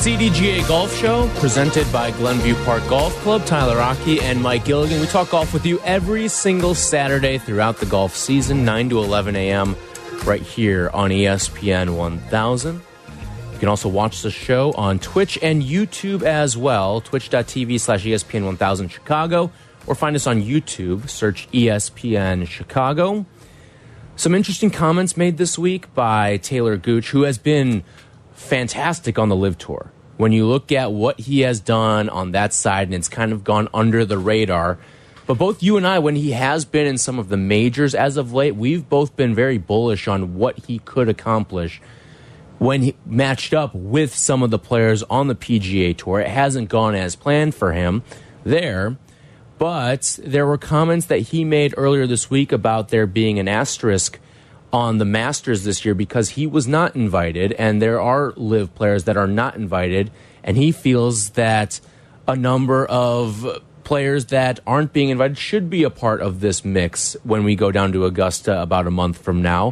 CDGA Golf Show, presented by Glenview Park Golf Club. Tyler Rocky and Mike Gilligan. We talk golf with you every single Saturday throughout the golf season, 9 to 11 a.m., right here on ESPN 1000. You can also watch the show on Twitch and YouTube as well, twitch.tv/ESPN 1000 Chicago, or find us on YouTube, search ESPN Chicago. Some interesting comments made this week by Taylor Gooch, who has been fantastic on the LIV Tour. When you look at what he has done on that side, and it's kind of gone under the radar. But both you and I, when he has been in some of the majors as of late, we've both been very bullish on what he could accomplish when he matched up with some of the players on the PGA Tour. It hasn't gone as planned for him there. But there were comments that he made earlier this week about there being an asterisk on the Masters this year because he was not invited, and there are LIV players that are not invited, and he feels that a number of players that aren't being invited should be a part of this mix when we go down to Augusta about a month from now.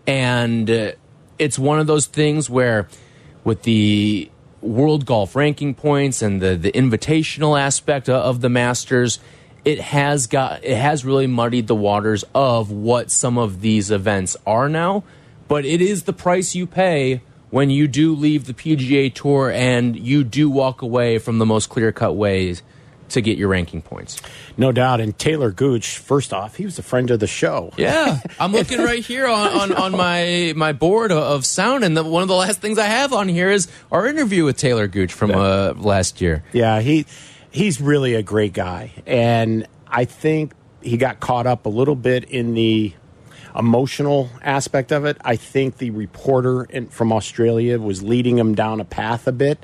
And it's one of those things where with the world golf ranking points and the invitational aspect of the Masters, it has really muddied the waters of what some of these events are now. But it is the price you pay when you do leave the PGA Tour and you do walk away from the most clear-cut ways to get your ranking points. No doubt. And Taylor Gooch, first off, he was a friend of the show. Yeah. I'm looking right here on my board of sound, and one of the last things I have on here is our interview with Taylor Gooch from last year. Yeah, he's really a great guy. And I think he got caught up a little bit in the emotional aspect of it. I think the reporter from Australia was leading him down a path a bit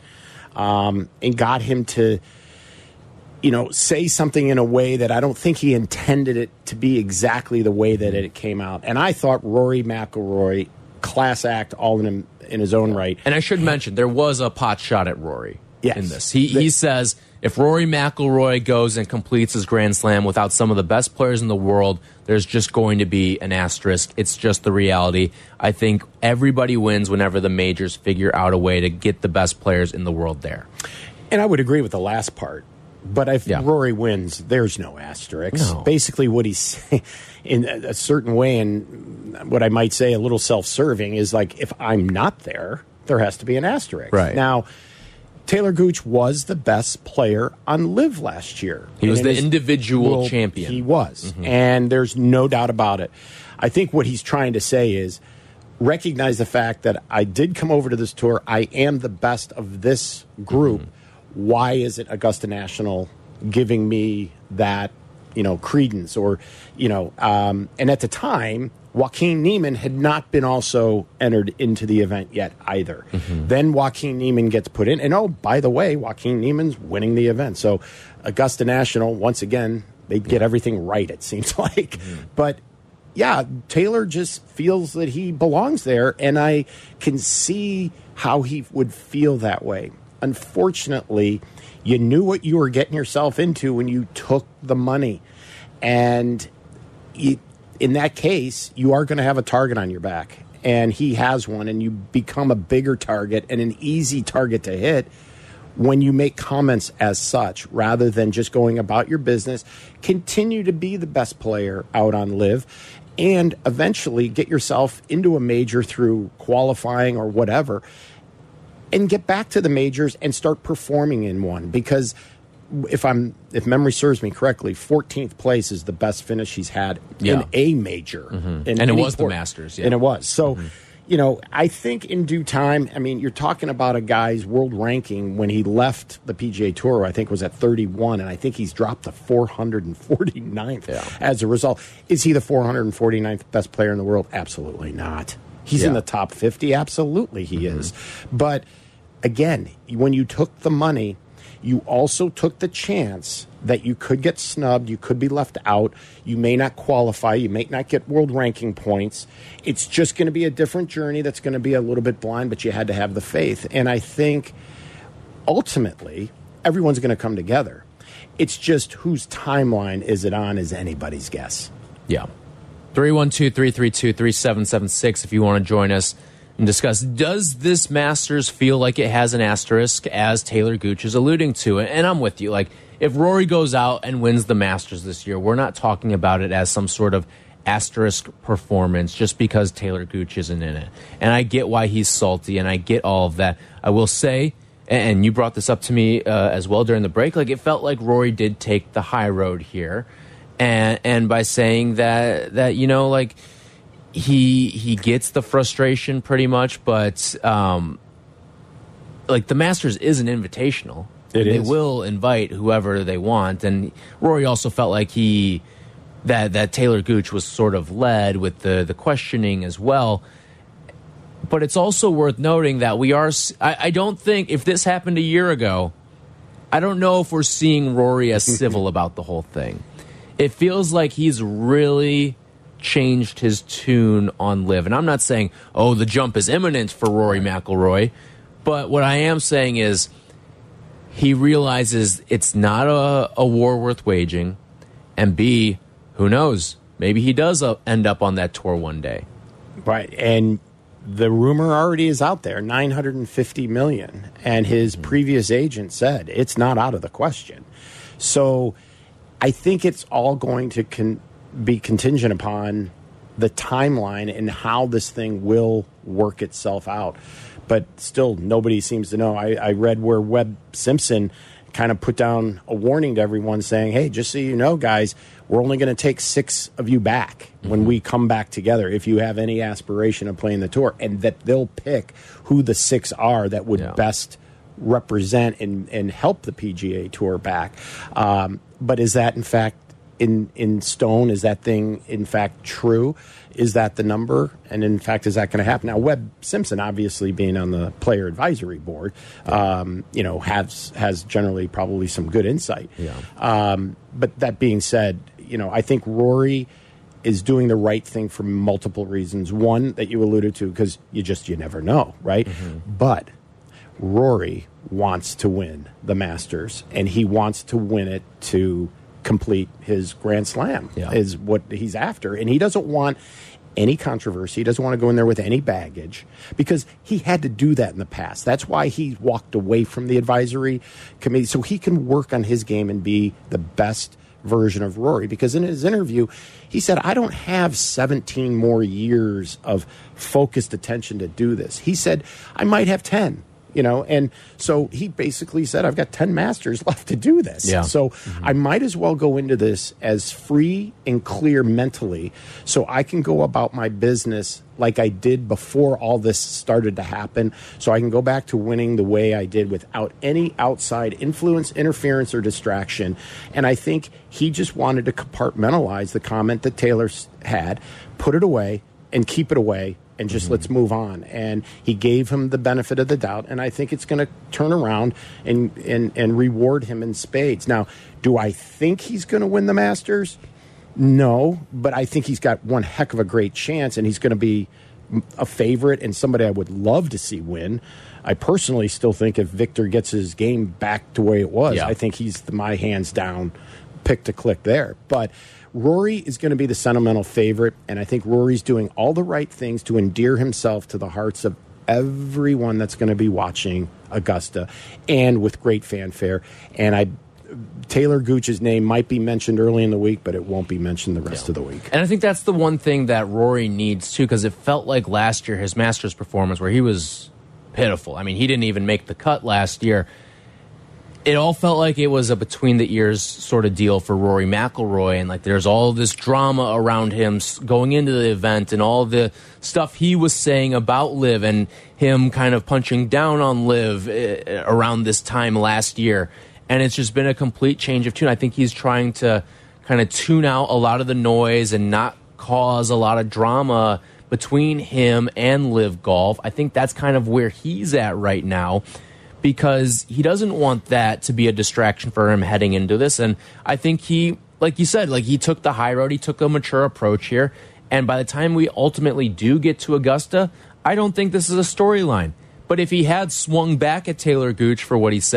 and got him to say something in a way that I don't think he intended it to be exactly the way that it came out. And I thought Rory McIlroy, class act all in his own right. And I should mention, there was a pot shot at Rory in this. He says if Rory McIlroy goes and completes his Grand Slam without some of the best players in the world, there's just going to be an asterisk. It's just the reality. I think everybody wins whenever the majors figure out a way to get the best players in the world there. And I would agree with the last part. But if Rory wins, there's no asterisk. No. Basically, what he's saying in a certain way, and what I might say a little self-serving, is like, if I'm not there, there has to be an asterisk. Right. Now, Taylor Gooch was the best player on LIV last year. He was the individual champion. He was. And there's no doubt about it. I think what he's trying to say is recognize the fact that I did come over to this tour. I am the best of this group. Why isn't Augusta National giving me that, credence? Or, and at the time, Joaquin Niemann had not been also entered into the event yet either. Then Joaquin Niemann gets put in. And, oh, by the way, Joaquin Niemann's winning the event. So Augusta National, once again, they get everything right, it seems like. But, yeah, Taylor just feels that he belongs there. And I can see how he would feel that way. Unfortunately, you knew what you were getting yourself into when you took the money. And in that case, you are going to have a target on your back. And he has one, and you become a bigger target and an easy target to hit when you make comments as such, rather than just going about your business. Continue to be the best player out on LIV, and eventually get yourself into a major through qualifying or whatever, and get back to the majors and start performing in one. Because if memory serves me correctly, 14th place is the best finish he's had in a major. And it was the Masters. And it was. So, I think in due time, you're talking about a guy's world ranking when he left the PGA Tour, I think was at 31, and I think he's dropped to 449th as a result. Is he the 449th best player in the world? Absolutely not. He's in the top 50. Absolutely he is. But again, when you took the money, you also took the chance that you could get snubbed. You could be left out. You may not qualify. You may not get world ranking points. It's just going to be a different journey that's going to be a little bit blind, but you had to have the faith. And I think ultimately everyone's going to come together. It's just whose timeline is it on is anybody's guess. Yeah. 312-332-3776 if you want to join us and discuss, does this Masters feel like it has an asterisk, as Taylor Gooch is alluding to? And I'm with you. Like, if Rory goes out and wins the Masters this year, we're not talking about it as some sort of asterisk performance just because Taylor Gooch isn't in it. And I get why he's salty, and I get all of that. I will say, and you brought this up to me as well during the break, like, it felt like Rory did take the high road here. And by saying that you know, like, he gets the frustration pretty much, but like, the Masters is an invitational. They will invite whoever they want, and Rory also felt like that Taylor Gooch was sort of led with the questioning as well. But it's also worth noting that I don't think, if this happened a year ago, I don't know if we're seeing Rory as civil about the whole thing. It feels like he's really changed his tune on LIV. And I'm not saying, oh, the jump is imminent for Rory McIlroy, but what I am saying is he realizes it's not a war worth waging, and B, who knows, maybe he does end up on that tour one day. Right, and the rumor already is out there, $950 million, and his previous agent said it's not out of the question. So I think it's all going to be contingent upon the timeline and how this thing will work itself out. But still, nobody seems to know. I read where Webb Simpson kind of put down a warning to everyone saying, hey, just so you know, guys, we're only going to take 6 of you back when we come back together if you have any aspiration of playing the tour, and that they'll pick who the 6 are that would best represent and help the PGA Tour back. But is that, in fact, in stone? Is that thing, in fact, true? Is that the number? And, in fact, is that going to happen? Now, Webb Simpson, obviously being on the player advisory board, you know, has generally probably some good insight. But that being said, you know, I think Rory is doing the right thing for multiple reasons. One that you alluded to, because you never know, right? But Rory wants to win the Masters, and he wants to win it to complete his Grand Slam, is what he's after. And he doesn't want any controversy. He doesn't want to go in there with any baggage, because he had to do that in the past. That's why he walked away from the advisory committee, so he can work on his game and be the best version of Rory. Because in his interview, he said, I don't have 17 more years of focused attention to do this. He said, I might have 10. You know, and so he basically said, I've got 10 Masters left to do this. So I might as well go into this as free and clear mentally, so I can go about my business like I did before all this started to happen, so I can go back to winning the way I did without any outside influence, interference, or distraction. And I think he just wanted to compartmentalize the comment that Taylor had, put it away, and keep it away, and just let's move on. And he gave him the benefit of the doubt, and I think it's going to turn around and reward him in spades. Now, do I think he's going to win the Masters? No, but I think he's got one heck of a great chance, and he's going to be a favorite and somebody I would love to see win. I personally still think if Victor gets his game back to where it was, I think he's my hands down pick to click there. But Rory is going to be the sentimental favorite, and I think Rory's doing all the right things to endear himself to the hearts of everyone that's going to be watching Augusta, and with great fanfare. And Taylor Gooch's name might be mentioned early in the week, but it won't be mentioned the rest of the week. And I think that's the one thing that Rory needs, too, because it felt like last year, his Masters performance, where he was pitiful. I mean, he didn't even make the cut last year. It all felt like it was a between-the-ears sort of deal for Rory McIlroy, and like there's all this drama around him going into the event and all the stuff he was saying about LIV and him kind of punching down on LIV around this time last year. And it's just been a complete change of tune. I think he's trying to kind of tune out a lot of the noise and not cause a lot of drama between him and LIV Golf. I think that's kind of where he's at right now, because he doesn't want that to be a distraction for him heading into this. And I think he, like you said, like he took the high road, he took a mature approach here. And by the time we ultimately do get to Augusta, I don't think this is a storyline. But if he had swung back at Taylor Gooch for what he said,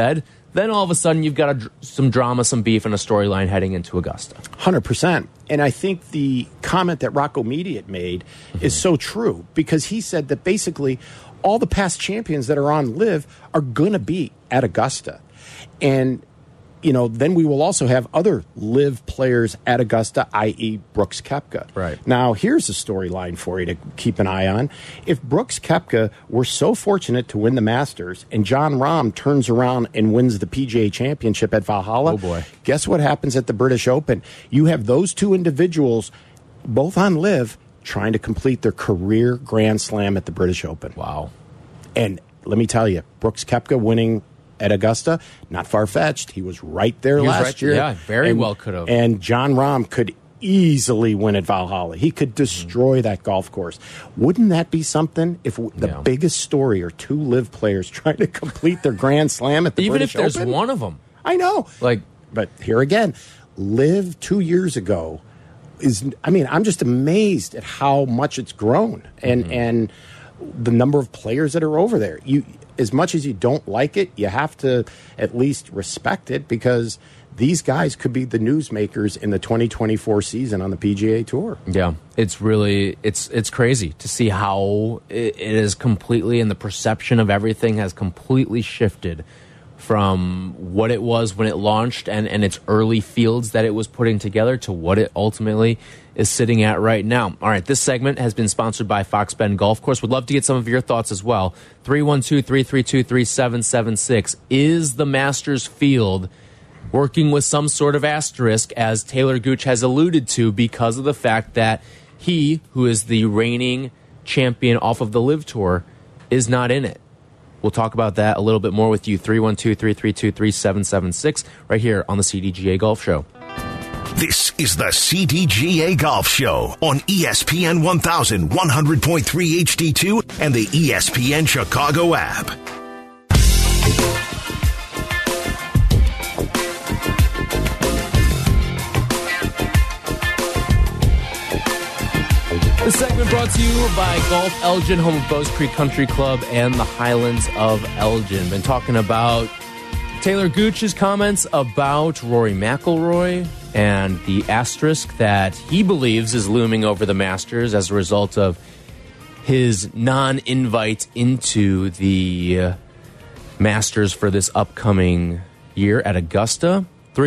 then all of a sudden you've got some drama, some beef, and a storyline heading into Augusta. 100%. And I think the comment that Rocco Mediate made is so true, because he said that basically all the past champions that are on LIV are going to be at Augusta. And, you know, then we will also have other LIV players at Augusta, i.e. Brooks Koepka. Right. Now, here's a storyline for you to keep an eye on. If Brooks Koepka were so fortunate to win the Masters and Jon Rahm turns around and wins the PGA Championship at Valhalla, oh boy, guess what happens at the British Open? You have those two individuals, both on LIV, trying to complete their career Grand Slam at the British Open. Wow. And let me tell you, Brooks Koepka winning at Augusta, not far-fetched. He was right there last year. Yeah, very well could have. And Jon Rahm could easily win at Valhalla. He could destroy that golf course. Wouldn't that be something if the biggest story are two LIV players trying to complete their Grand Slam at the British Open? Even if there's one of them. I know. But here again, LIV 2 years ago I'm just amazed at how much it's grown and the number of players that are over there. As much as you don't like it, you have to at least respect it, because these guys could be the newsmakers in the 2024 season on the PGA Tour. Yeah, it's really, it's crazy to see how it is completely, and the perception of everything has completely shifted from what it was when it launched and its early fields that it was putting together to what it ultimately is sitting at right now. All right, this segment has been sponsored by Fox Bend Golf Course. Would love to get some of your thoughts as well. 312-332-3776. Is the Masters field working with some sort of asterisk, as Taylor Gooch has alluded to, because of the fact that he, who is the reigning champion off of the LIV Tour, is not in it? We'll talk about that a little bit more with you. 312-332-3776 right here on the CDGA Golf Show. This is the CDGA Golf Show on ESPN 1100.3 HD2 and the ESPN Chicago app. This segment brought to you by Golf Elgin, home of Bowes Creek Country Club and the Highlands of Elgin. Been talking about Taylor Gooch's comments about Rory McIlroy and the asterisk that he believes is looming over the Masters as a result of his non-invite into the Masters for this upcoming year at Augusta.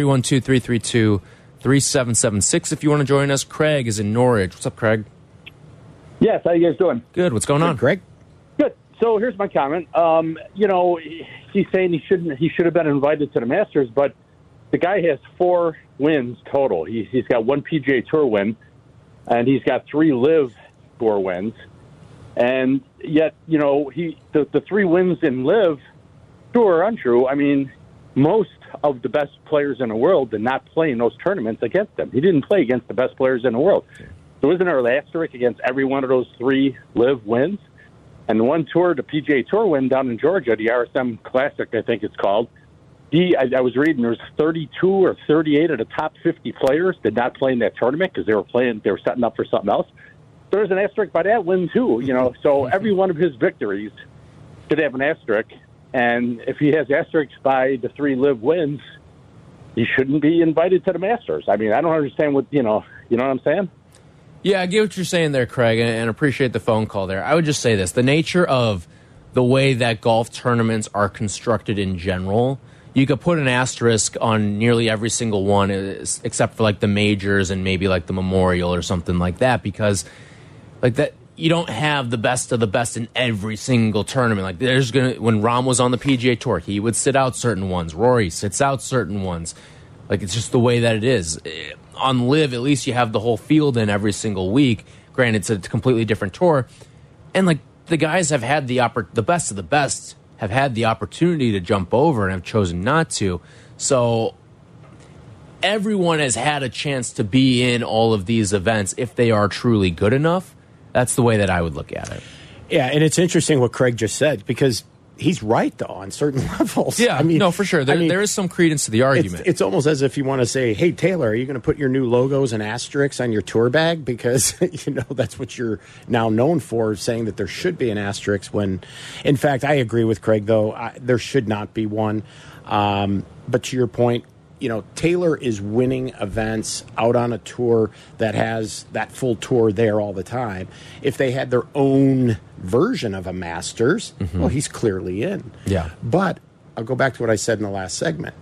312-332-3776 if you want to join us. Craig is in Norwich. What's up, Craig? Yes, how you guys doing? Good. What's going on, Greg? Good. So here's my comment. He's saying he should have been invited to the Masters, but the guy has 4 wins total. He's got 1 PGA Tour win, and he's got 3 LIV Tour wins, and yet the 3 wins in LIV Tour are untrue. I mean, most of the best players in the world did not play in those tournaments against them. He didn't play against the best players in the world. So isn't there an asterisk against every one of those 3 LIV wins? And the one tour, the PGA Tour win down in Georgia, the RSM Classic, I think it's called. I was reading there's 32 or 38 of the top 50 players did not play in that tournament because they were setting up for something else. So there's an asterisk by that win too, So every one of his victories should have an asterisk, and if he has asterisks by the 3 LIV wins, he shouldn't be invited to the Masters. I mean, I don't understand what you know what I'm saying? Yeah, I get what you're saying there, Craig, and appreciate the phone call there. I would just say this. The nature of the way that golf tournaments are constructed in general, you could put an asterisk on nearly every single one except for like the majors and maybe like the Memorial or something like that, because like that you don't have the best of the best in every single tournament. Like when Rahm was on the PGA Tour, he would sit out certain ones. Rory sits out certain ones. Like, it's just the way that it is. On LIV, at least you have the whole field in every single week. Granted, it's a completely different tour. And, like, the guys have had the best of the best have had the opportunity to jump over and have chosen not to. So everyone has had a chance to be in all of these events if they are truly good enough. That's the way that I would look at it. Yeah, and it's interesting what Craig just said, because he's right, though, on certain levels. Yeah, I mean, no, for sure. There is some credence to the argument. It's almost as if you want to say, hey, Taylor, are you going to put your new logos and asterisks on your tour bag? Because, that's what you're now known for, saying that there should be an asterisk when, in fact, I agree with Craig, though. There should not be one. But to your point, Taylor is winning events out on a tour that has that full tour there all the time. If they had their own version of a Masters, well, he's clearly in. Yeah. But I'll go back to what I said in the last segment.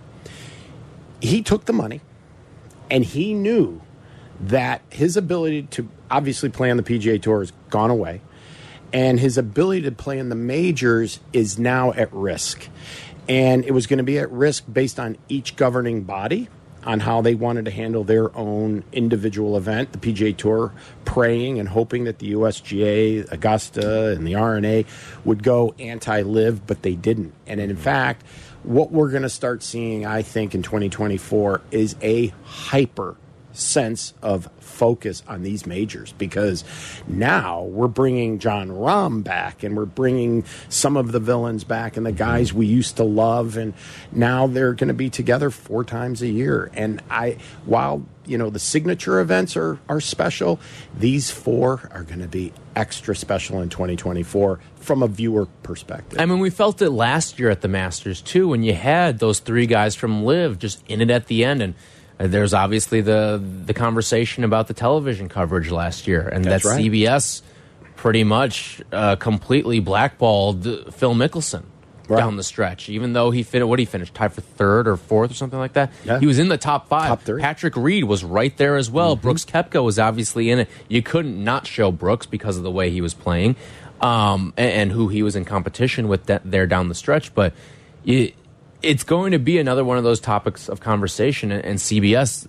He took the money, and he knew that his ability to obviously play on the PGA Tour has gone away, and his ability to play in the majors is now at risk. And it was going to be at risk based on each governing body on how they wanted to handle their own individual event. The PGA Tour praying and hoping that the USGA, Augusta, and the R&A would go anti-live, but they didn't. And in fact, what we're going to start seeing, I think, in 2024 is a hyper sense of focus on these majors, because now we're bringing Jon Rahm back, and we're bringing some of the villains back and the guys we used to love, and now they're going to be together 4 times a year. And while the signature events are special, these 4 are going to be extra special in 2024 from a viewer perspective. I mean, we felt it last year at the Masters too, when you had those 3 guys from LIV just in it at the end. And there's obviously the conversation about the television coverage last year, and that right. CBS pretty much completely blackballed Phil Mickelson down the stretch, even though he finished tied for 3rd or 4th or something like that. Yeah. He was in the top 5. Top 3. Patrick Reed was right there as well. Brooks Koepka was obviously in it. You couldn't not show Brooks because of the way he was playing, and who he was in competition with there down the stretch. But it's going to be another one of those topics of conversation, and CBS,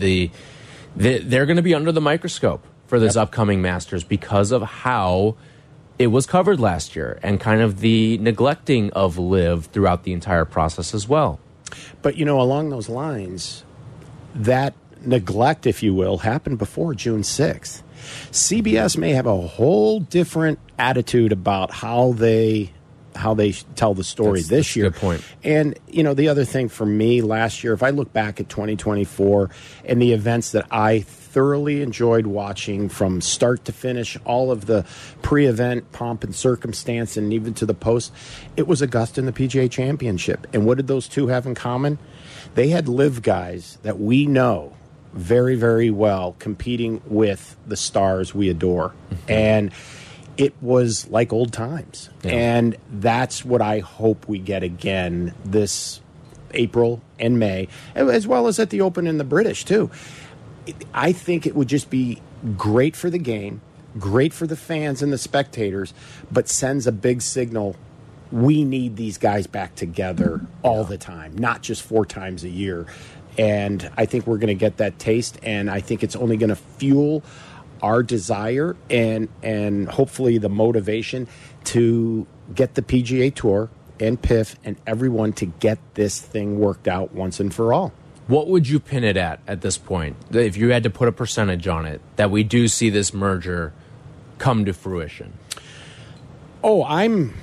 they're going to be under the microscope for this upcoming Masters because of how it was covered last year and kind of the neglecting of LIV throughout the entire process as well. But, along those lines, that neglect, if you will, happened before June 6th. CBS may have a whole different attitude about how they tell the story this year. Good point. And, the other thing for me last year, if I look back at 2024 and the events that I thoroughly enjoyed watching from start to finish, all of the pre-event pomp and circumstance and even to the post, it was Augusta and the PGA Championship. And what did those 2 have in common? They had LIV guys that we know very, very well competing with the stars we adore. And it was like old times. Yeah. And that's what I hope we get again this April and May, as well as at the Open and the British, too. I think it would just be great for the game, great for the fans and the spectators, but sends a big signal. We need these guys back together all the time, not just 4 times a year. And I think we're going to get that taste, and I think it's only going to fuel our desire and hopefully the motivation to get the PGA Tour and PIF and everyone to get this thing worked out once and for all. What would you pin it at this point, if you had to put a percentage on it, that we do see this merger come to fruition? Oh, I'm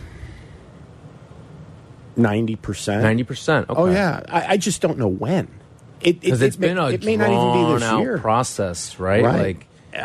90%. 90%. Okay. Oh, yeah. I just don't know when. Because it's been a drawn-out process, right? Right.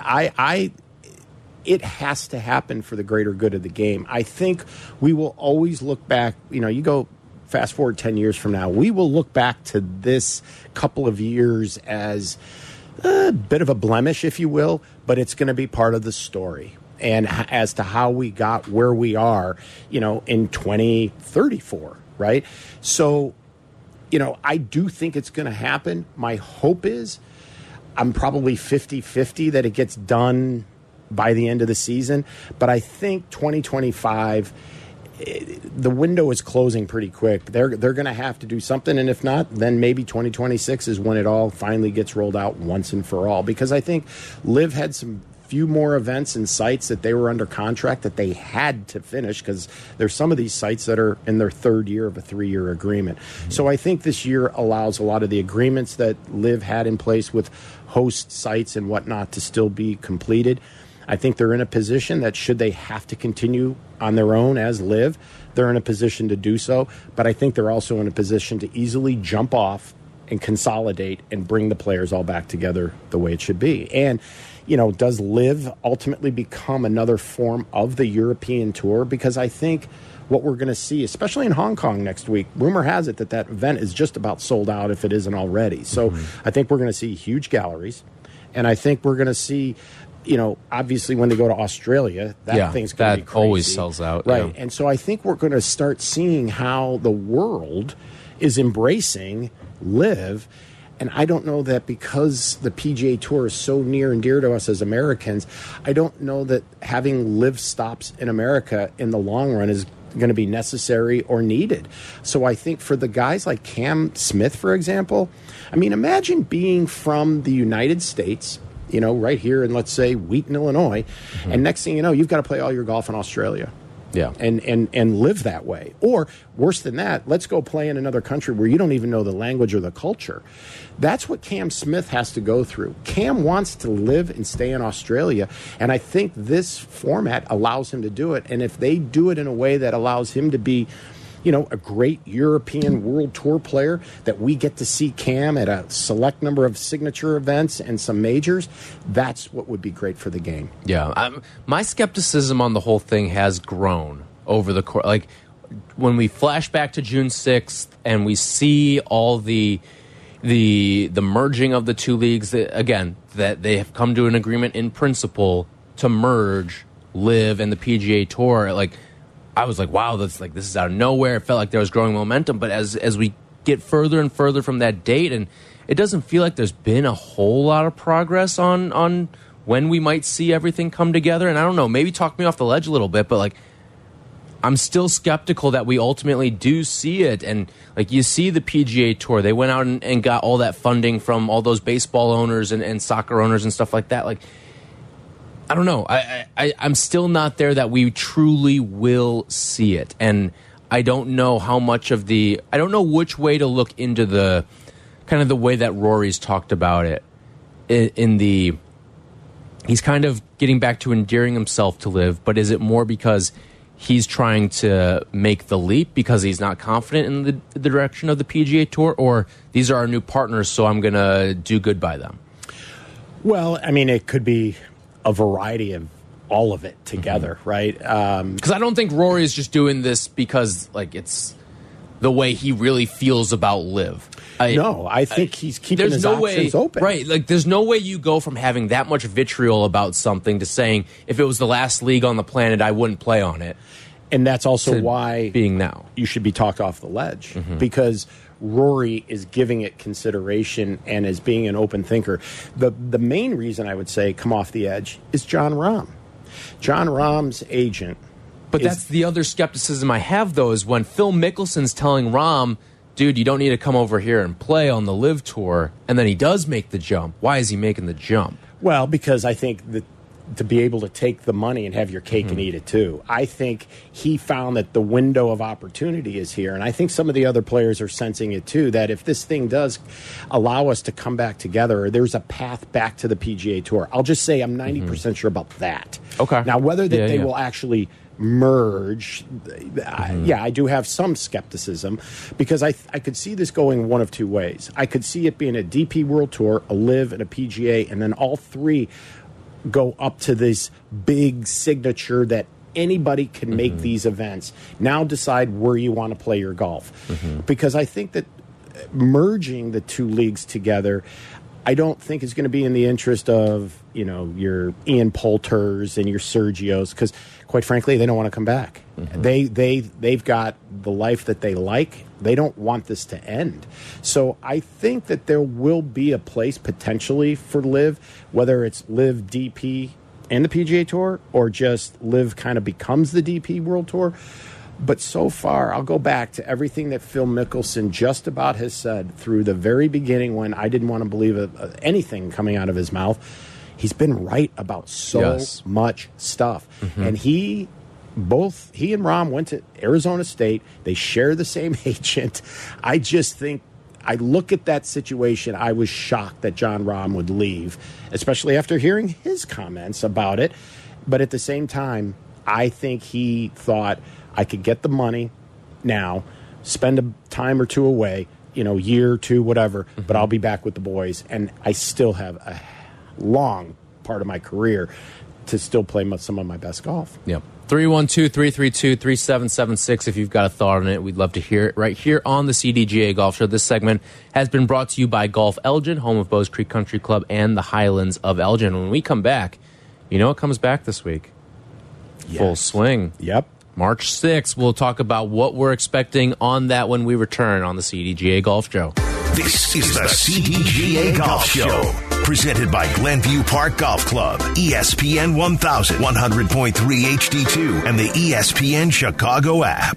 It has to happen for the greater good of the game. I think we will always look back. You go fast forward 10 years from now, we will look back to this couple of years as a bit of a blemish, if you will, but it's going to be part of the story. And as to how we got where we are, in 2034, right? So, I do think it's going to happen. My hope is I'm probably 50-50 that it gets done by the end of the season. But I think 2025, the window is closing pretty quick. They're going to have to do something. And if not, then maybe 2026 is when it all finally gets rolled out once and for all. Because I think LIV had some few more events and sites that they were under contract that they had to finish, because there's some of these sites that are in their 3rd year of a 3-year agreement. Mm-hmm. So I think this year allows a lot of the agreements that LIV had in place with host sites and whatnot to still be completed. I think they're in a position that should they have to continue on their own as LIV, they're in a position to do so. But I think they're also in a position to easily jump off and consolidate and bring the players all back together the way it should be. And, does LIV ultimately become another form of the European Tour? Because I think what we're going to see, especially in Hong Kong next week, rumor has it that event is just about sold out if it isn't already. So I think we're going to see huge galleries. And I think we're going to see, obviously when they go to Australia, that thing's going to be crazy. That always sells out. Right. Yeah. And so I think we're going to start seeing how the world is embracing LIV. And I don't know that because the PGA Tour is so near and dear to us as Americans, I don't know that having LIV stops in America in the long run is going to be necessary or needed. So I think for the guys like Cam Smith, for example, I mean, imagine being from the United States, right here in, let's say, Wheaton, Illinois, and next thing you know, you've got to play all your golf in Australia. Yeah. And live that way. Or worse than that, let's go play in another country where you don't even know the language or the culture. That's what Cam Smith has to go through. Cam wants to live and stay in Australia, and I think this format allows him to do it. And if they do it in a way that allows him to be, a great European World Tour player, that we get to see Cam at a select number of signature events and some majors, that's what would be great for the game. Yeah. My skepticism on the whole thing has grown over the course. Like, when we flash back to June 6th and we see all the merging of the two leagues, that they have come to an agreement in principle to merge LIV and the PGA Tour, I was like, wow, this is out of nowhere. It felt like there was growing momentum. But as we get further and further from that date, and it doesn't feel like there's been a whole lot of progress on when we might see everything come together. And I don't know, maybe talk me off the ledge a little bit, but I'm still skeptical that we ultimately do see it. And you see the PGA Tour, they went out and got all that funding from all those baseball owners and soccer owners and stuff like that. I don't know. I'm still not there that we truly will see it. And I don't know how much of I don't know which way to look into the kind of the way that Rory's talked about it he's kind of getting back to endearing himself to LIV, but is it more because he's trying to make the leap because he's not confident in the direction of the PGA Tour, or these are our new partners, so I'm going to do good by them? Well, I mean, it could be a variety of all of it together, right? Because I don't think Rory is just doing this because it's the way he really feels about LIV. I think he's keeping his options open. Right, there's no way you go from having that much vitriol about something to saying, if it was the last league on the planet, I wouldn't play on it. And that's also why being now you should be talked off the ledge, because Rory is giving it consideration and is being an open thinker. The main reason I would say come off the edge is Jon Rahm. Jon Rahm's agent. But that's the other skepticism I have, though, is when Phil Mickelson's telling Rahm, dude, you don't need to come over here and play on the LIV Tour, and then he does make the jump. Why is he making the jump? Well, because I think that to be able to take the money and have your cake and eat it too. I think he found that the window of opportunity is here, and I think some of the other players are sensing it too, that if this thing does allow us to come back together, there's a path back to the PGA Tour. I'll just say I'm 90% sure about that. Okay. Now, whether they will actually merge, I do have some skepticism, because I could see this going one of two ways. I could see it being a DP World Tour, a LIV, and a PGA, and then all three go up to this big signature that anybody can make these events. Now decide where you want to play your golf. Because I think that merging the two leagues together, I don't think is going to be in the interest of, your Ian Poulters and your Sergios, because quite frankly, they don't want to come back. They've got the life that they like. They don't want this to end. So I think that there will be a place potentially for LIV, whether it's LIV DP and the PGA Tour, or just LIV kind of becomes the DP World Tour. But so far, I'll go back to everything that Phil Mickelson just about has said through the very beginning, when I didn't want to believe anything coming out of his mouth. He's been right about so much stuff. And he and Rahm went to Arizona State. They share the same agent. I just think I look at that situation, I was shocked that Jon Rahm would leave, especially after hearing his comments about it. But at the same time, I think he thought I could get the money now, spend a time or two away, year or two, whatever, but I'll be back with the boys. And I still have a long part of my career to still play some of my best golf. Yep. 312-332-3776 if you've got a thought on it. We'd love to hear it right here on the CDGA Golf Show. This segment has been brought to you by Golf Elgin, home of Bowes Creek Country Club and the Highlands of Elgin. When we come back, what comes back this week? Yes. Full Swing. Yep. March 6th, we'll talk about what we're expecting on that when we return on the CDGA Golf Show. This is the CDGA Golf Show, presented by Glenview Park Golf Club, ESPN 1000, 100.3 HD2, and the ESPN Chicago app.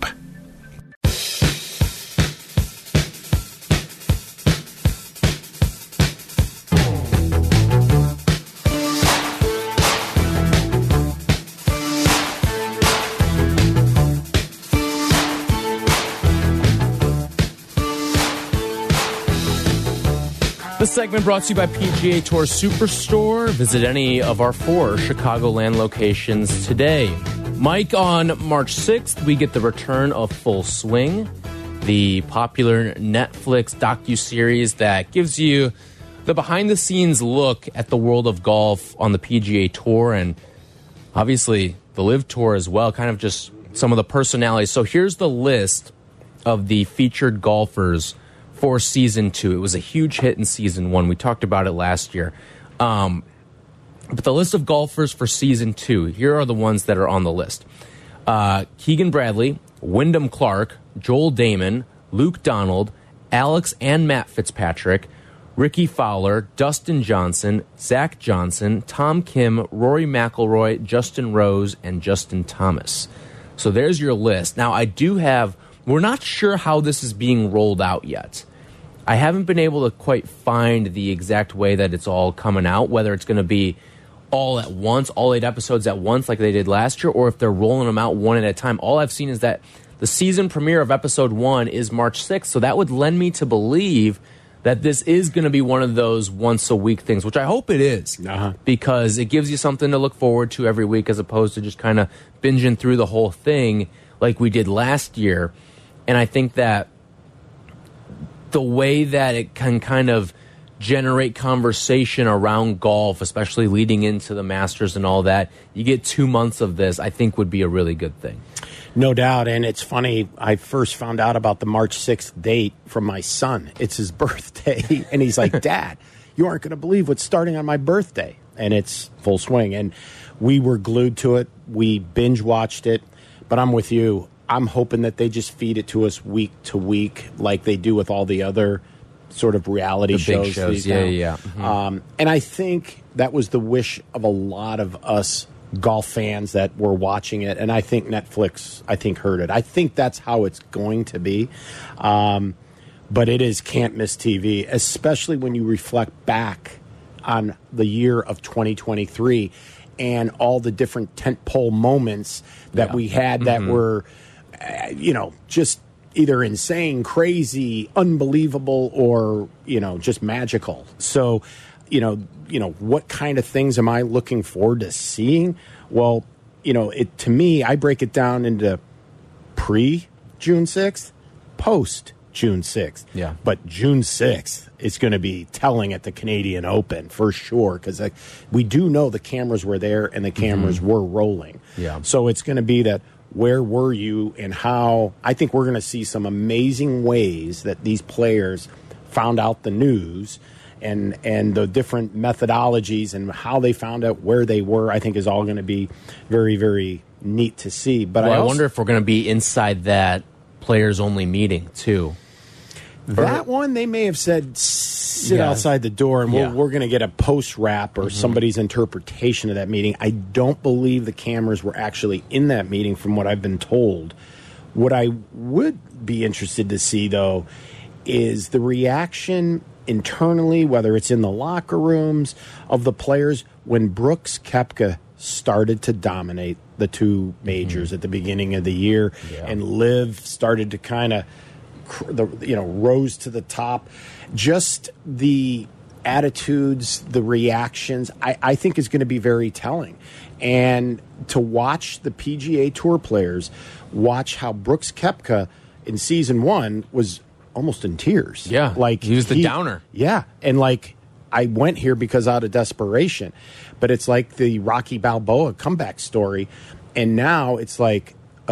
This segment brought to you by PGA Tour Superstore. Visit any of our 4 Chicagoland locations today. Mike, on March 6th, we get the return of Full Swing, the popular Netflix docuseries that gives you the behind-the-scenes look at the world of golf on the PGA Tour and obviously the LIV Tour as well, kind of just some of the personalities. So here's the list of the featured golfers for Season 2. It was a huge hit in Season 1. We talked about it last year. But the list of golfers for Season 2, here are the ones that are on the list. Keegan Bradley, Wyndham Clark, Joel Damon, Luke Donald, Alex and Matt Fitzpatrick, Ricky Fowler, Dustin Johnson, Zach Johnson, Tom Kim, Rory McIlroy, Justin Rose, and Justin Thomas. So there's your list. Now, we're not sure how this is being rolled out yet. I haven't been able to quite find the exact way that it's all coming out, whether it's going to be all at once, all 8 episodes at once like they did last year, or if they're rolling them out one at a time. All I've seen is that the season premiere of episode 1 is March 6th, so that would lend me to believe that this is going to be one of those once-a-week things, which I hope it is, because it gives you something to look forward to every week as opposed to just kind of binging through the whole thing like we did last year. And I think that the way that it can kind of generate conversation around golf, especially leading into the Masters and all that, you get 2 months of this, I think would be a really good thing. No doubt. And it's funny, I first found out about the March 6th date from my son. It's his birthday. And he's like, Dad, you aren't going to believe what's starting on my birthday. And it's Full Swing. And we were glued to it. We binge watched it. But I'm with you. I'm hoping that they just feed it to us week to week like they do with all the other sort of reality shows. Big shows. Yeah. Mm-hmm. And I think that was the wish of a lot of us golf fans that were watching it. And I think Netflix, heard it. I think that's how it's going to be. But it is can't miss TV, especially when you reflect back on the year of 2023 and all the different tentpole moments that we had that were, just either insane, crazy, unbelievable, or, just magical. So, what kind of things am I looking forward to seeing? Well, to me, I break it down into pre-June 6th, post-June 6th. Yeah. But June 6th is going to be telling at the Canadian Open for sure, because we do know the cameras were there and the cameras were rolling. Yeah. So it's going to be that, where were you and how? I think we're going to see some amazing ways that these players found out the news and the different methodologies and how they found out where they were. I think is all going to be very, very neat to see. But I wonder if we're going to be inside that players-only meeting too. That one, they may have said, sit outside the door, and we're going to get a post-wrap or somebody's interpretation of that meeting. I don't believe the cameras were actually in that meeting from what I've been told. What I would be interested to see, though, is the reaction internally, whether it's in the locker rooms, of the players when Brooks Koepka started to dominate the 2 majors at the beginning of the year and LIV started to kind of rose to the top. Just the attitudes, the reactions, I think is going to be very telling. And to watch the PGA Tour players, watch how Brooks Koepka in season 1 was almost in tears. Yeah, like he was the downer. Yeah, and like I went here because out of desperation, but it's like the Rocky Balboa comeback story, and now it's like,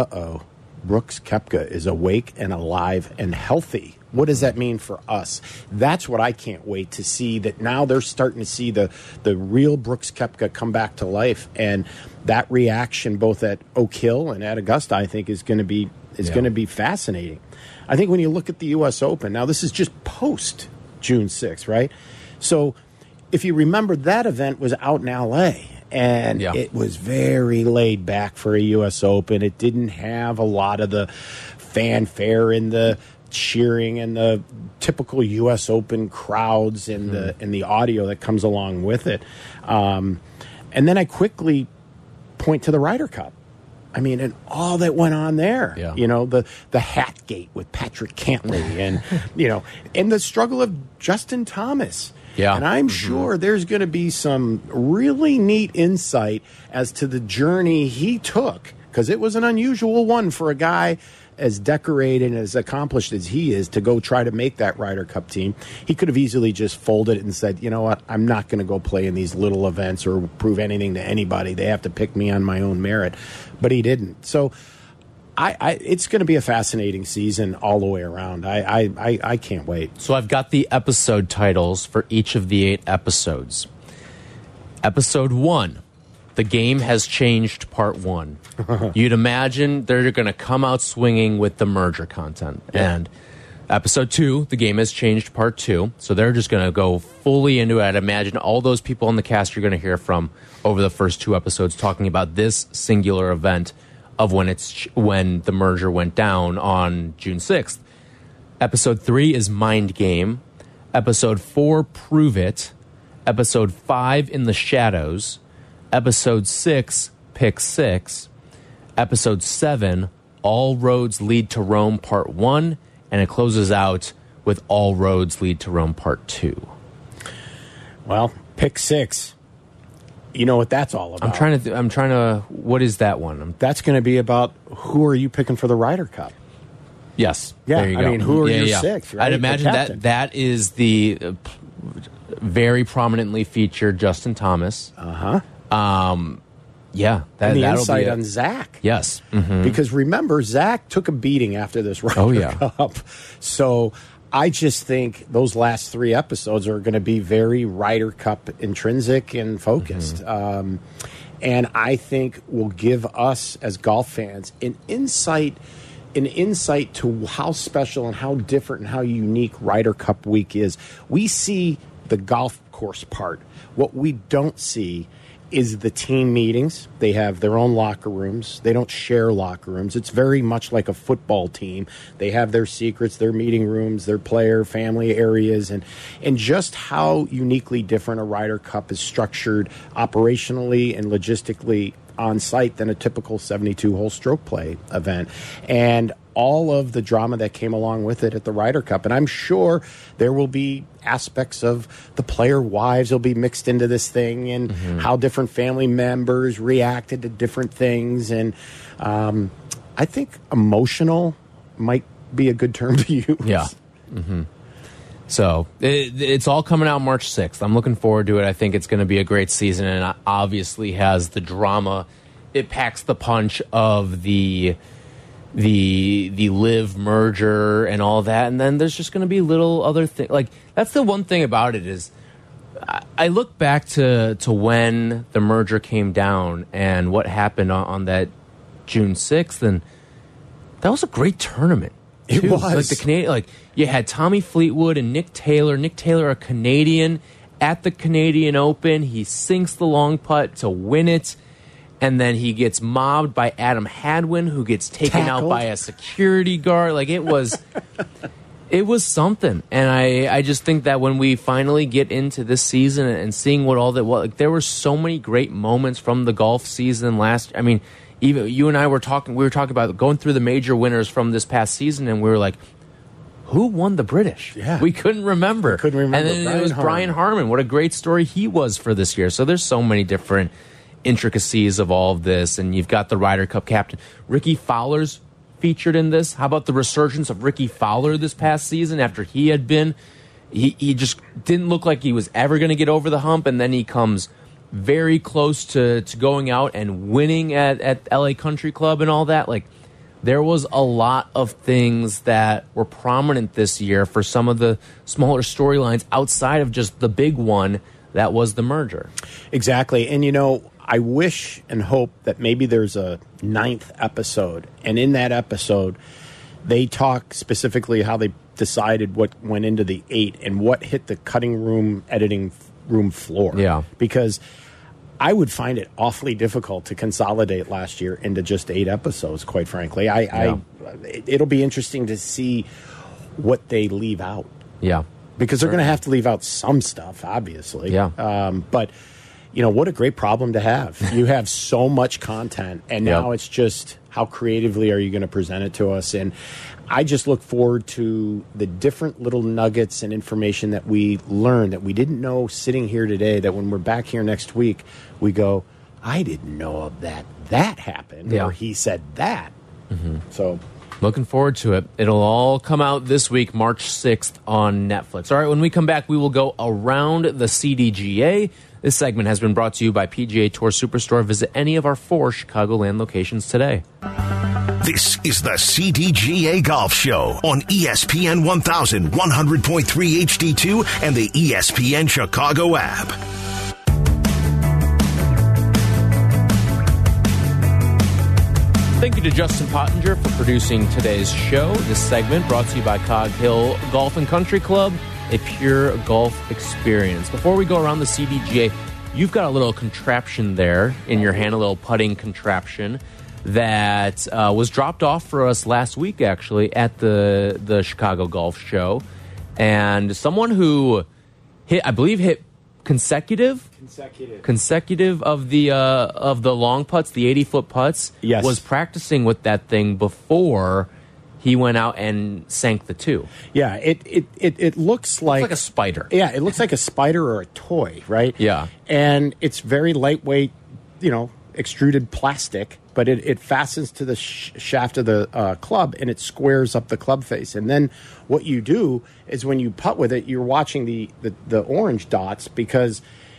Brooks Koepka is awake and alive and healthy. What does that mean for us? That's what I can't wait to see, that now they're starting to see the real Brooks Koepka come back to life. And that reaction both at Oak Hill and at Augusta, I think, is going to be going to be fascinating. I think when you look at the U.S. Open, now this is just post June 6th, right? So if you remember, that event was out in L.A., and it was very laid back for a U.S. Open. It didn't have a lot of the fanfare and the cheering and the typical U.S. Open crowds and the audio that comes along with it. And then I quickly point to the Ryder Cup. I mean, and all that went on there. Yeah. You know, the hat gate with Patrick Cantlay and, and the struggle of Justin Thomas. Yeah. And I'm sure there's going to be some really neat insight as to the journey he took, because it was an unusual one for a guy as decorated and as accomplished as he is to go try to make that Ryder Cup team. He could have easily just folded it and said, you know what, I'm not going to go play in these little events or prove anything to anybody. They have to pick me on my own merit. But he didn't. So it's going to be a fascinating season all the way around. I can't wait. So I've got the episode titles for each of the 8 episodes. Episode 1, The Game Has Changed, Part 1. You'd imagine they're going to come out swinging with the merger content. Yeah. And episode 2, The Game Has Changed, Part 2. So they're just going to go fully into it. I'd imagine all those people on the cast you're going to hear from over the first 2 episodes talking about this singular event of when the merger went down on June 6th. Episode 3 is Mind Game. Episode 4, Prove It. Episode 5, In the Shadows. Episode 6, Pick 6. Episode 7, All Roads Lead to Rome, Part 1. And it closes out with All Roads Lead to Rome, Part 2. Well, Pick 6. You know what that's all about. I'm trying to. What is that one? That's going to be about who are you picking for the Ryder Cup? Yes. Yeah. There you go. I mean, who are your 6? Right? I'd imagine that is the very prominently featured Justin Thomas. Yeah. And the insight on Zach. Yes. Because remember, Zach took a beating after this Ryder Cup. So I just think those last 3 episodes are going to be very Ryder Cup intrinsic and focused. And I think will give us as golf fans an insight to how special and how different and how unique Ryder Cup week is. We see the golf course part. What we don't see is the team meetings. They have their own locker rooms. They don't share locker rooms. It's very much like a football team. They have their secrets, their meeting rooms, their player, family areas, and just how uniquely different a Ryder Cup is structured operationally and logistically on site than a typical 72-hole stroke play event. And all of the drama that came along with it at the Ryder Cup. And I'm sure there will be aspects of the player wives will be mixed into this thing and how different family members reacted to different things. And I think emotional might be a good term to use. Yeah. So it's all coming out March 6th. I'm looking forward to it. I think it's going to be a great season, and it obviously has the drama. It packs the punch of the live merger and all that, and then there's just going to be little other things. Like, that's the one thing about it is I look back to when the merger came down and what happened on that June 6th, and that was a great tournament. It was. Like the Canadian, like you had Tommy Fleetwood and Nick Taylor. Nick Taylor, a Canadian, at the Canadian Open. He sinks the long putt to win it. And then he gets mobbed by Adam Hadwin, who gets taken out by a security guard. Like, it was something. And I just think that when we finally get into this season and seeing what all that was, like, there were so many great moments from the golf season last. I mean, even you and I were talking. We were talking about going through the major winners from this past season, and we were like, who won the British? Yeah. We couldn't remember. Couldn't remember. And then it was Brian Harman. What a great story he was for this year. So there's so many different intricacies of all of this. And you've got the Ryder Cup captain. Ricky Fowler's featured in this. How about the resurgence of Ricky Fowler this past season after he had been... He just didn't look like he was ever going to get over the hump, and then he comes very close to going out and winning at LA Country Club and all that. Like, there was a lot of things that were prominent this year for some of the smaller storylines outside of just the big one that was the merger. Exactly. And, you know, I wish and hope that maybe there's a 9th episode, and in that episode, they talk specifically how they decided what went into the 8 and what hit the cutting room, editing room floor. Yeah. Because I would find it awfully difficult to consolidate last year into just 8 episodes, quite frankly. It'll be interesting to see what they leave out. Yeah. Because they're going to have to leave out some stuff, obviously. Yeah. But, you know, what a great problem to have. You have so much content, and now it's just how creatively are you going to present it to us? And I just look forward to the different little nuggets and information that we learned that we didn't know sitting here today, that when we're back here next week, we go, I didn't know that happened, or he said that. So... looking forward to it. It'll all come out this week, March 6th on Netflix. All right, when we come back, we will go around the CDGA. This segment has been brought to you by PGA Tour Superstore. Visit any of our 4 Chicagoland locations today. This is the CDGA Golf Show on ESPN 1000, 100.3 HD2, and the ESPN Chicago app. Thank you to Justin Pottinger for producing today's show. This segment brought to you by Cog Hill Golf and Country Club, a pure golf experience. Before we go around the CDGA, you've got a little contraption there in your hand, a little putting contraption that was dropped off for us last week, actually, at the Chicago Golf Show. And someone who hit consecutive of the long putts, the 80-foot putts, was practicing with that thing before he went out and sank the 2. Yeah, it looks like a spider. Yeah, it looks like a spider or a toy, right? Yeah. And it's very lightweight, you know, extruded plastic, but it fastens to the shaft of the club, and it squares up the club face. And then what you do is when you putt with it, you're watching the orange dots, because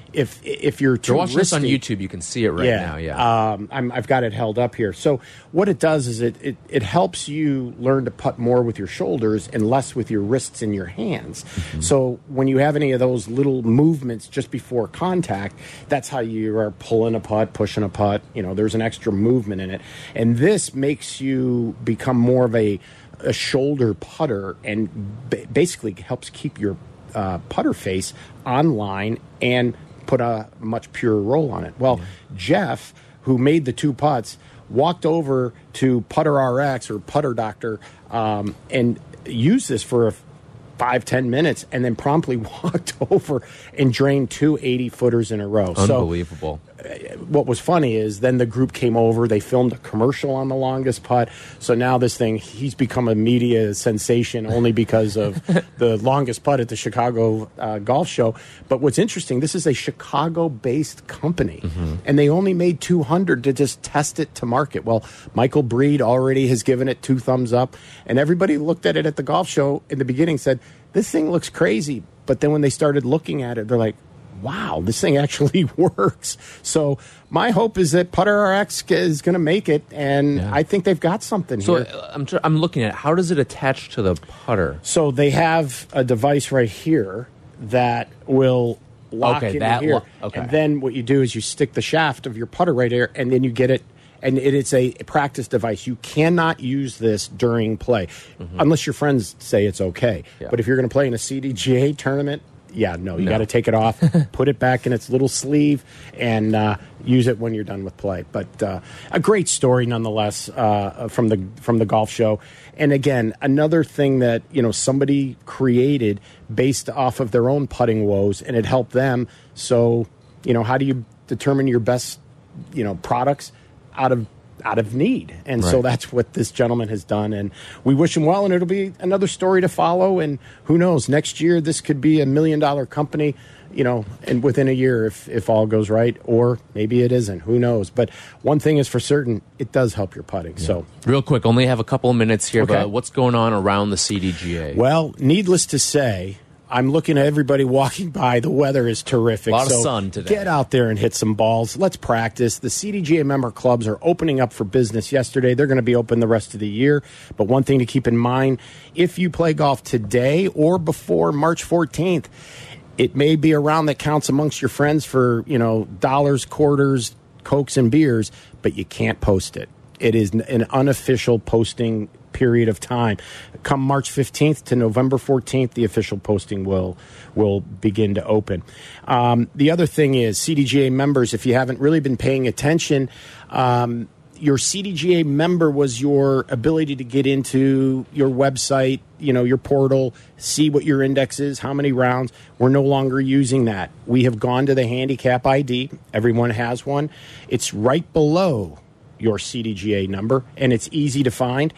if you're too watching this on risky, YouTube, you can see it right now. Yeah, I've got it held up here. So what it does is it helps you learn to putt more with your shoulders and less with your wrists and your hands. So when you have any of those little movements just before contact, that's how you are pulling a putt, pushing a putt. You know, there's an extra movement in it, and this makes you become more of a shoulder putter, and basically helps keep your putter face on line and put a much purer roll on it. Well, Jeff, who made the 2 putts, walked over to Putter RX or Putter Doctor and used this for 5-10 minutes, and then promptly walked over and drained 2 80-footers in a row. Unbelievable. So, what was funny is then the group came over, they filmed a commercial on the longest putt. So now this thing, he's become a media sensation only because of the longest putt at the Chicago Golf Show. But what's interesting, this is a Chicago-based company, and they only made 200 to just test it to market. Well, Michael Breed already has given it 2 thumbs up, and everybody looked at it at the golf show in the beginning, said, this thing looks crazy. But then when they started looking at it, they're like, wow, this thing actually works. So my hope is that Putter RX is going to make it, and I think they've got something here. So I'm looking at it. How does it attach to the putter? So they have a device right here that will lock into here. And then what you do is you stick the shaft of your putter right here, and then you get it. And it's a practice device. You cannot use this during play unless your friends say it's okay. Yeah. But if you're going to play in a CDGA tournament, you got to take it off, put it back in its little sleeve, and use it when you're done with play. But a great story nonetheless from the golf show. And again, another thing that somebody created based off of their own putting woes, and it helped them. So how do you determine your best products? Out of out of need. And so Right. that's what this gentleman has done. And we wish him well, and it'll be another story to follow. And who knows, next year this could be $1 million company, and within a year if all goes right, or maybe it isn't. Who knows? But one thing is for certain, it does help your putting. Yeah. So real quick, only have a couple of minutes here, Okay. but what's going on around the CDGA? Well, needless to say, I'm looking at everybody walking by. The weather is terrific. A lot of so sun today. Get out there and hit some balls. Let's practice. The CDGA member clubs are opening up for business yesterday. They're going to be open the rest of the year. But one thing to keep in mind, if you play golf today or before March 14th, it may be a round that counts amongst your friends for, dollars, quarters, Cokes, and beers, but you can't post it. It is an unofficial posting period of time. Come March 15th to November 14th, the official posting will begin to open. The other thing is CDGA members, if you haven't really been paying attention, your CDGA member was your ability to get into your website, your portal, see what your index is, how many rounds. We're no longer using that. We have gone to the handicap ID. Everyone has one. It's right below your CDGA number, and it's easy to find.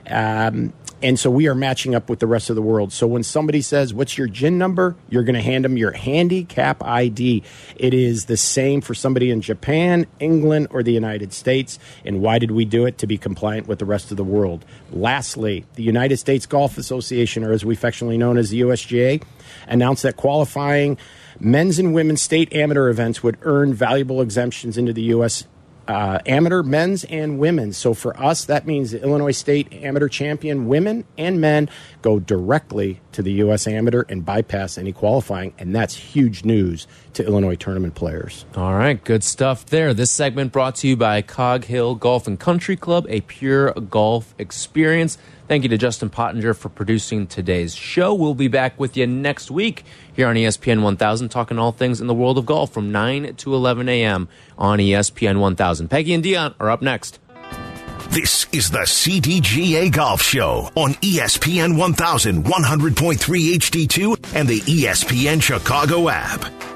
And so we are matching up with the rest of the world. So when somebody says, what's your GIN number? You're going to hand them your handicap ID. It is the same for somebody in Japan, England, or the United States. And why did we do it? To be compliant with the rest of the world. Lastly, the United States Golf Association, or as we affectionately known as the USGA, announced that qualifying men's and women's state amateur events would earn valuable exemptions into the U.S. Amateur men's and women's. So for us, that means the Illinois State Amateur Champion women and men go directly to the U.S. Amateur and bypass any qualifying, and that's huge news to Illinois tournament players. All right, good stuff there. This segment brought to you by Cog Hill Golf and Country Club, a pure golf experience. Thank you to Justin Pottinger for producing today's show. We'll be back with you next week here on ESPN 1000, talking all things in the world of golf from 9 to 11 a.m. on ESPN 1000. Peggy and Dion are up next. This is the CDGA Golf Show on ESPN 1000, 100.3 HD2, and the ESPN Chicago app.